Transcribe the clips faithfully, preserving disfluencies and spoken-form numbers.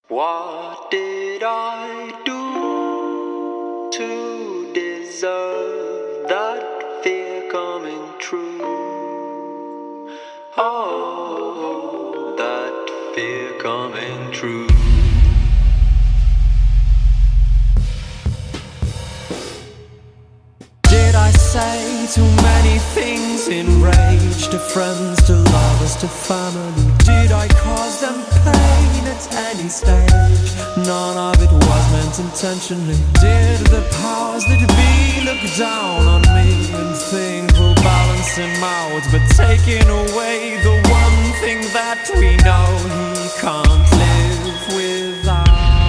What did I do to deserve that fear coming true? Oh, that fear coming true. Did I say too many things, enraged to friends, to lovers, to family? Did I cause them pain at any stage? None of it was meant intentionally. Did the powers that be look down on me and think we'll balance him out, but taking away the one thing that we know he can't live without?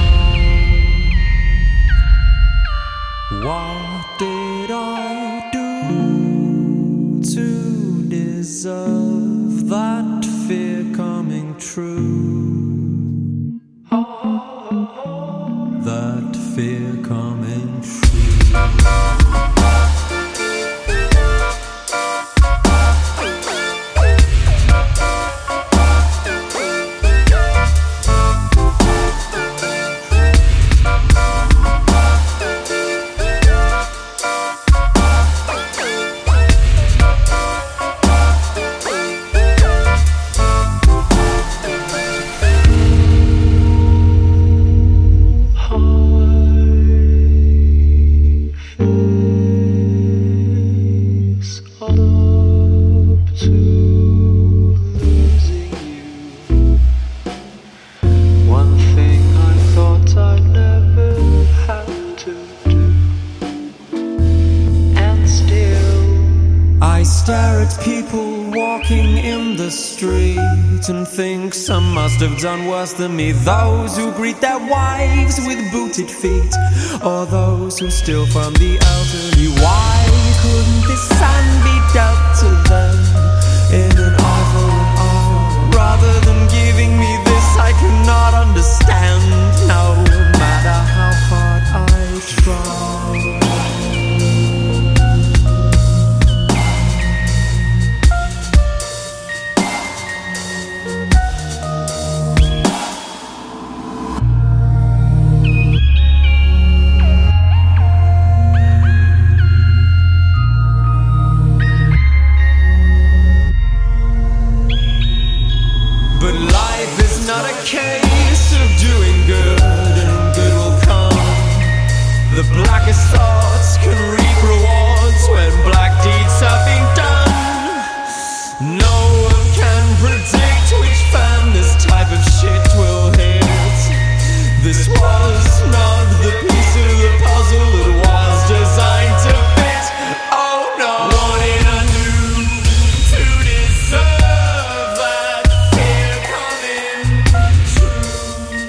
What did I do to deserve that fear coming true? That fear coming true. I stare at people walking in the street and think some must have done worse than me. Those who greet their wives with booted feet, or those who steal from the elderly. Why couldn't this sand be dealt to them in an eye for an eye, rather than giving me this I cannot understand, no matter how hard I try? But life is not a case of doing good and good will come. The blackest thoughts can reap rewards when black deeds have been done. No one can predict which fan this type of shit will hit. This was not the piece of the puzzle that was designed to fit. Oh no. What did I do to deserve that fear coming true?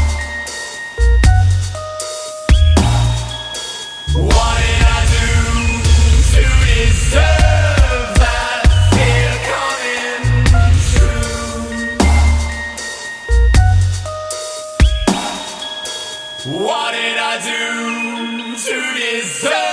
What did I do to deserve that fear coming true? What did I do to deserve